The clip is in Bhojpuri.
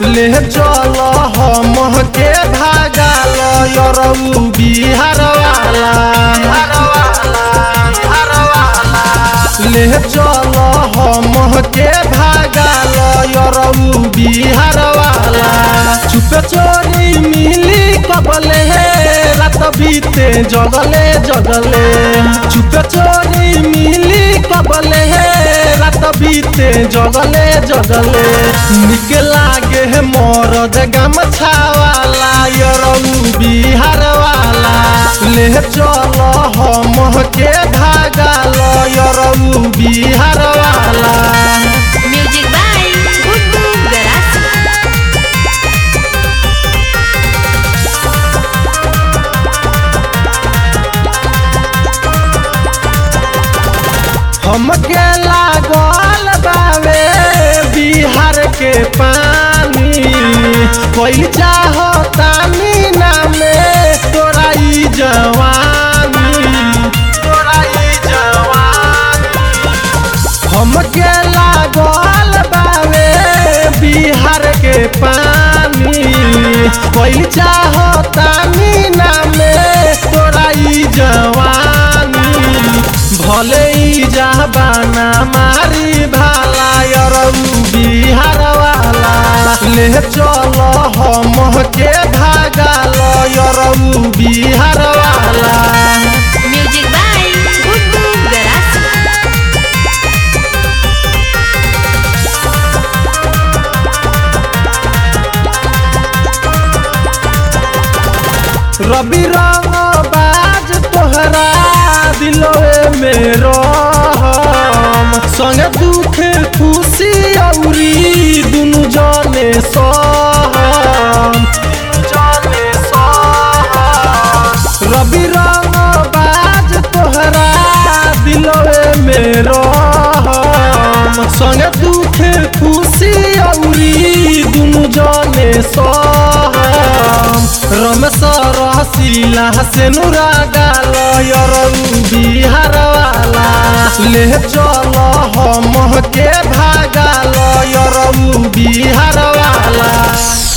ले चल हम के भागाल यरऊ बिहार वाला ले चल हम के भागाल यरऊ बिहार वाला चुप चोरी मिली कबले रात बीते जगले जगले चुप चोरी मिली कबले रात बीते जगले जगले निक लागे मरद गमछा वाला यरऊ बिहार वाला ले चल हम के भागाल यरऊ बिहार वाला। Music by Guddu Garasi. हमके लागल बावे बिहार के पानी कोई चाहता मीना में तोरा ई जवानी हमके लागल बावे बिहार के पानी कोई चाहता मीना में तोरा ई जवानी भले ही जबाना मारी भाला यरऊ बिहार वाला ले चल हम के भागाल यरऊ बिहार वाला। Music by Guddu Garasi. रवि रंग बाज तोहरा दिलोए में रहम संग दुख खुशी औरी दुनु जाने सहम रवि रंग बाज तोहरा दिलोए में रहम संग दुख खुशी औरी दुनु जाने सहम रमेश रसीला से नुरा गाल यरऊ बिहार वाला ले चल हम के भागाल यरऊ बिहार वाला।